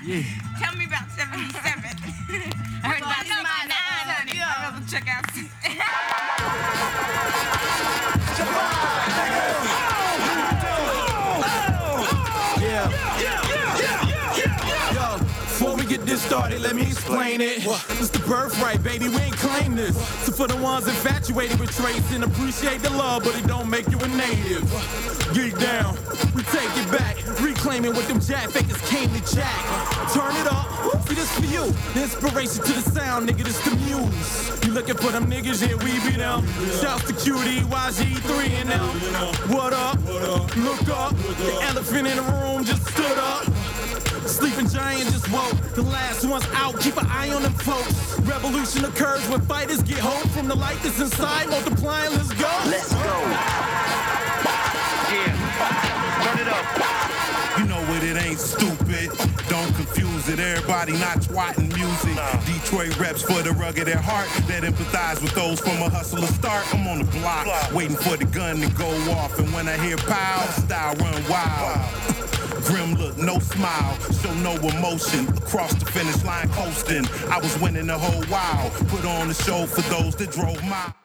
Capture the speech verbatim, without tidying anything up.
Yeah. Tell me about seventy-seven. I heard about ninety-nine. I'd rather check out. Yeah. Yo, before we get this started, let me explain it. It's the birthright, baby, we ain't claim this. So for the ones infatuated with traits and appreciate the love, but it don't make you a native. Geek down, we take it back, reclaiming what them jack fakers came to jack. Turn it up, see this for you. The inspiration to the sound, nigga, this the muse. You looking for them niggas, yeah, we be them. Shouts to Q D, Y G three and them. What up? Look up. The elephant in the room just stood up. Sleeping giant just woke. The last one's out. Keep an eye on them folks. Revolution occurs when fighters get hope from the light that's inside. Multiplying, let's go. Let's go. Yeah. Turn it up. You know what, it ain't stupid. Don't confuse it. Everybody not twatting music. Nah. Detroit reps for the rugged at heart that empathize with those from a hustler start. I'm on the block, block, waiting for the gun to go off. And when I hear pow, style run wild. Wow. Grim look, no smile, show no emotion. Across the finish line coasting. I was winning the whole while. Put on the show for those that drove miles.